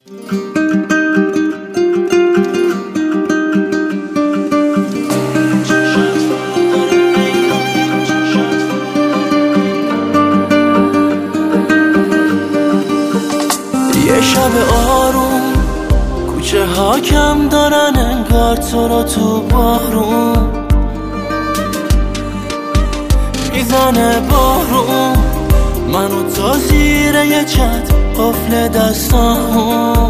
یه شب آروم کوچه ها کم دارن انگار تو رو تو بارون میزنه بارون منو تا زیر یه چت قفل دستامون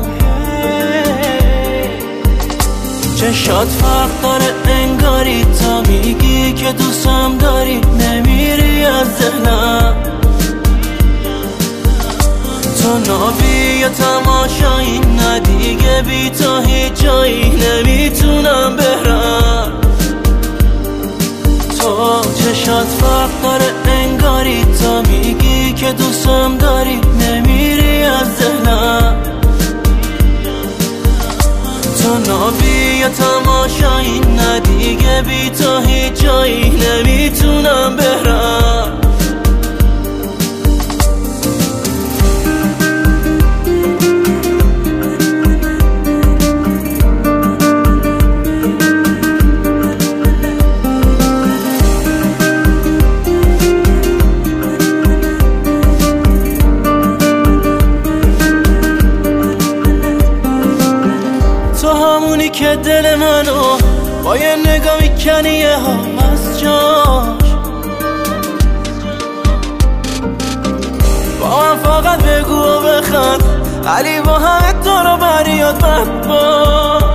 چشات فرق داره انگاری تا میگی که دوستم داری نمیری از ذهنم تو ناوی یا تماشایی نه دیگه بی تو هیچ جایی نمیتونم برم تو چشات فرق داره انگاری تا میگی که دوستم داری نمیری از ذهنم تو ناوی یا تماشایی نه دیگه بی تو هیچ جایی نمیتونم برم همونی که دل منو با یه نگاه میکنی یه ها از جاش با من فقط بگو و بخند علی با همه تو رو بریاد بد باش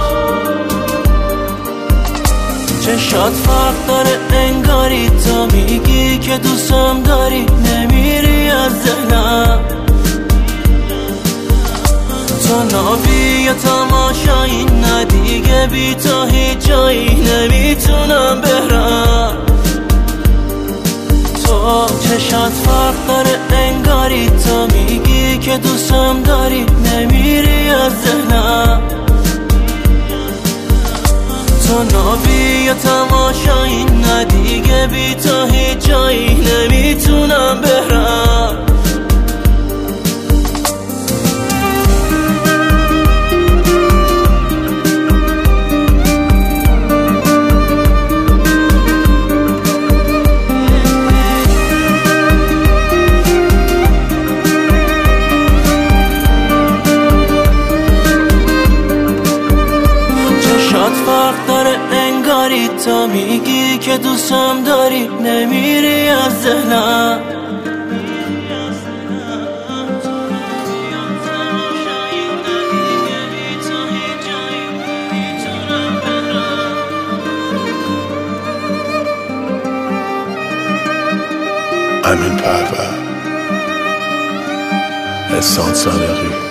چشات فرق داره انگاری تا میگی که دوستم داری نمیری از ذهنم تو ناوی یا تماشایی نه دیگه بی تو هیچ جایی نمیتونم برم تو چشات فرق داره انگاری تا میگی که دوستم داری نمیری از ذهنم تو ناوی یا تماشایی نه دیگه بی تو هیچ جایی نمیتونم برم فرق داره انگاری تا میگی که دوستم داری نمیری از ذهنم امین پرور، احسان صادقی.